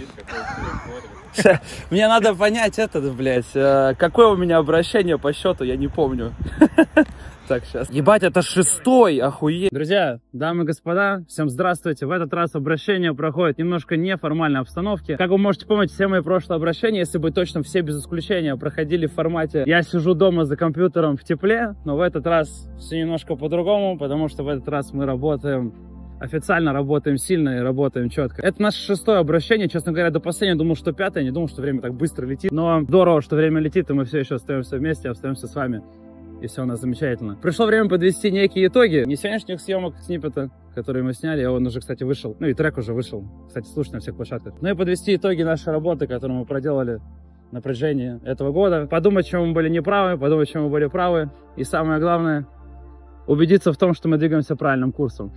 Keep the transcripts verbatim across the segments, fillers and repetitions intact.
Мне надо понять это, блядь, какое у меня обращение по счету, я не помню. Так, сейчас. Ебать, это шестой, охуеть. Друзья, дамы и господа, всем здравствуйте. В этот раз обращение проходит немножко неформальной обстановке. Как вы можете помнить, все мои прошлые обращения, если быть точным, все без исключения проходили в формате «я сижу дома за компьютером в тепле», но в этот раз все немножко по-другому, потому что в этот раз мы работаем... Официально работаем сильно и работаем четко. Это наше шестое обращение. Честно говоря, до последнего думал, что пятое. Не думал, что время так быстро летит. Но здорово, что время летит, и мы все еще остаемся вместе, остаемся с вами. И все у нас замечательно. Пришло время подвести некие итоги. Не сегодняшних съемок сниппета, которые мы сняли. Он уже, кстати, вышел. Ну и трек уже вышел. Кстати, слушать на всех площадках. Ну и подвести итоги нашей работы, которую мы проделали на протяжении этого года. Подумать, чем мы были неправы, подумать, чем мы были правы. И самое главное, убедиться в том, что мы двигаемся правильным курсом.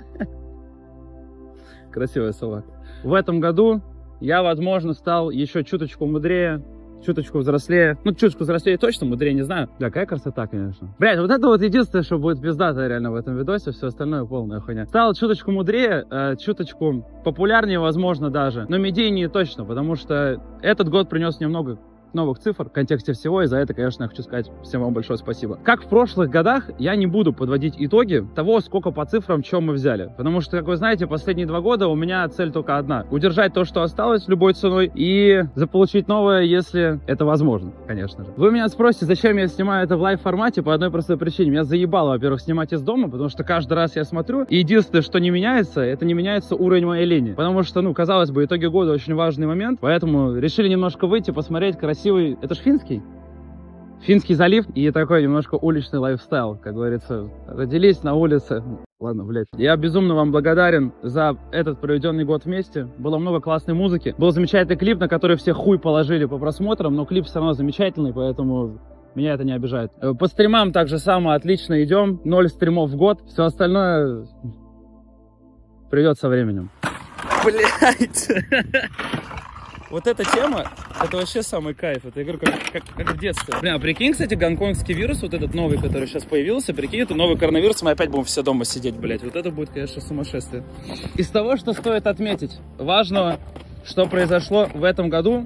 Красивая слова. В этом году я, возможно, стал еще чуточку мудрее, чуточку взрослее. Ну, чуточку взрослее точно, мудрее не знаю. Бля, какая красота, конечно. Блядь, вот это вот единственное, что будет пиздато реально в этом видосе, все остальное полная хуйня. Стал чуточку мудрее, э, чуточку популярнее, возможно, даже, но медийнее точно, потому что этот год принес немного новых цифр в контексте всего, и за это, конечно, я хочу сказать всем вам большое спасибо. Как в прошлых годах, я не буду подводить итоги того, сколько по цифрам, чем мы взяли. Потому что, как вы знаете, последние два года у меня цель только одна. Удержать то, что осталось любой ценой, и заполучить новое, если это возможно, конечно же. Вы меня спросите, зачем я снимаю это в лайв-формате, по одной простой причине. Меня заебало, во-первых, снимать из дома, потому что каждый раз я смотрю, и единственное, что не меняется, это не меняется уровень моей лени. Потому что, ну, казалось бы, итоги года очень важный момент, поэтому решили немножко выйти, посмотреть красиво. Это ж финский? Финский залив и такой немножко уличный лайфстайл, как говорится. Родились на улице. Ладно, блядь. Я безумно вам благодарен за этот проведенный год вместе. Было много классной музыки. Был замечательный клип, на который все хуй положили по просмотрам, но клип все равно замечательный, поэтому меня это не обижает. По стримам так же само отлично идем. Ноль стримов в год. Все остальное придет со временем. Блядь. Вот эта тема, это вообще самый кайф. Это, я говорю, как, как, как в детстве. Бля, прикинь, кстати, гонконгский вирус, вот этот новый, который сейчас появился, прикинь, это новый коронавирус, мы опять будем все дома сидеть, блядь. Вот это будет, конечно, сумасшествие. Из того, что стоит отметить, важного, что произошло в этом году,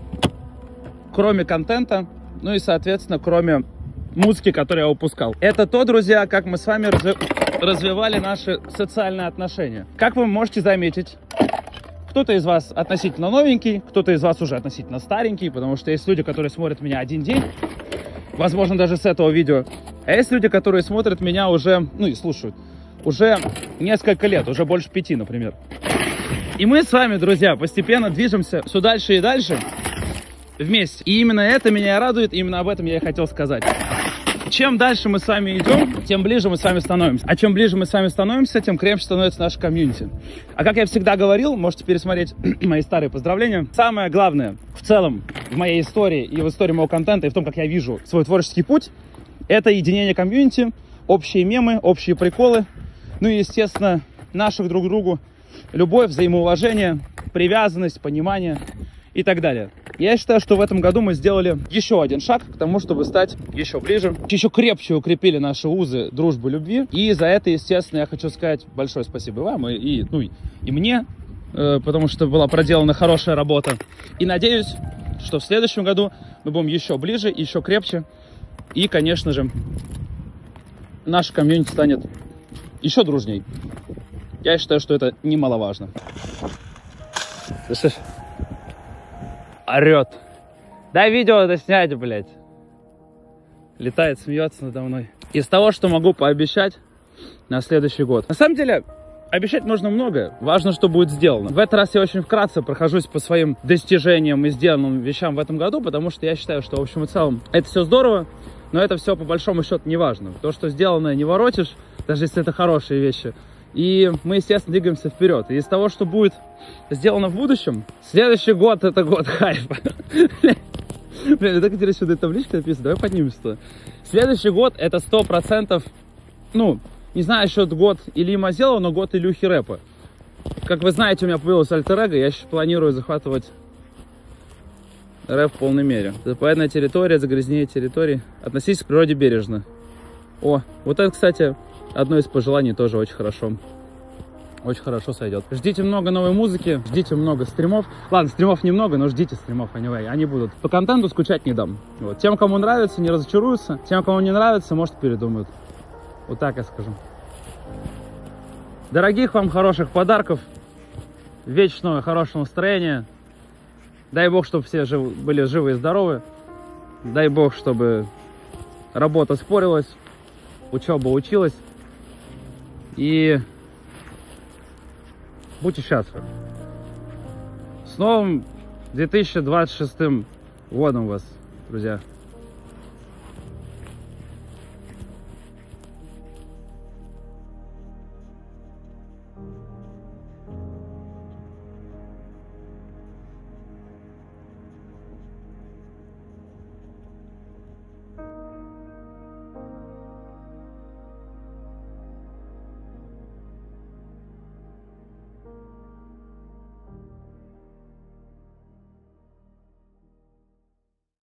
кроме контента, ну и, соответственно, кроме музыки, которую я выпускал. Это то, друзья, как мы с вами разви... развивали наши социальные отношения. Как вы можете заметить, кто-то из вас относительно новенький, кто-то из вас уже относительно старенький, потому что есть люди, которые смотрят меня один день, возможно, даже с этого видео, а есть люди, которые смотрят меня уже, ну и слушают, уже несколько лет, уже больше пяти, например. И мы с вами, друзья, постепенно движемся все дальше и дальше вместе. И именно это меня радует, именно об этом я и хотел сказать. Чем дальше мы с вами идем, тем ближе мы с вами становимся. А чем ближе мы с вами становимся, тем крепче становится наша комьюнити. А как я всегда говорил, можете пересмотреть мои старые поздравления. Самое главное в целом в моей истории и в истории моего контента, и в том, как я вижу свой творческий путь, это единение комьюнити, общие мемы, общие приколы, ну и, естественно, наших друг другу любовь, взаимоуважение, привязанность, понимание и так далее. Я считаю, что в этом году мы сделали еще один шаг к тому, чтобы стать еще ближе, еще крепче укрепили наши узы дружбы, любви. И за это, естественно, я хочу сказать большое спасибо вам и, и, ну, и мне, э, потому что была проделана хорошая работа. И надеюсь, что в следующем году мы будем еще ближе, еще крепче. И, конечно же, наша комьюнити станет еще дружней. Я считаю, что это немаловажно. Слышишь? Орет. Дай видео это снять, блядь. Летает, смеется надо мной. Из того, что могу пообещать на следующий год. На самом деле, обещать можно многое. Важно, что будет сделано. В этот раз я очень вкратце прохожусь по своим достижениям и сделанным вещам в этом году, потому что я считаю, что в общем и целом это все здорово, но это все по большому счету не важно. То, что сделано, не воротишь, даже если это хорошие вещи. И мы, естественно, двигаемся вперед. И из того, что будет сделано в будущем, следующий год — это год хайпа. Блин, я так интересно, что эта табличка написана. Давай поднимемся. Следующий год — это сто процентов, ну, не знаю, еще год Ильи Мазелова, но год Илюхи рэпа. Как вы знаете, у меня появилось альтер-эго, я сейчас планирую захватывать рэп в полной мере. Заповедная территория, загрязнение территорий. Относитесь к природе бережно. О, вот это, кстати, одно из пожеланий тоже очень хорошо. очень хорошо сойдет. Ждите много новой музыки, ждите много стримов. Ладно, стримов немного, но ждите стримов, anyway. Они будут. По контенту скучать не дам. Вот. Тем, кому нравится, не разочаруются. Тем, кому не нравится, может, передумают. Вот так я скажу. Дорогих вам хороших подарков. Вечного хорошего настроения. Дай бог, чтобы все жив... были живы и здоровы. Дай бог, чтобы работа спорилась, учеба училась. И будьте счастливы. С новым две тысячи двадцать шестым годом вас, друзья.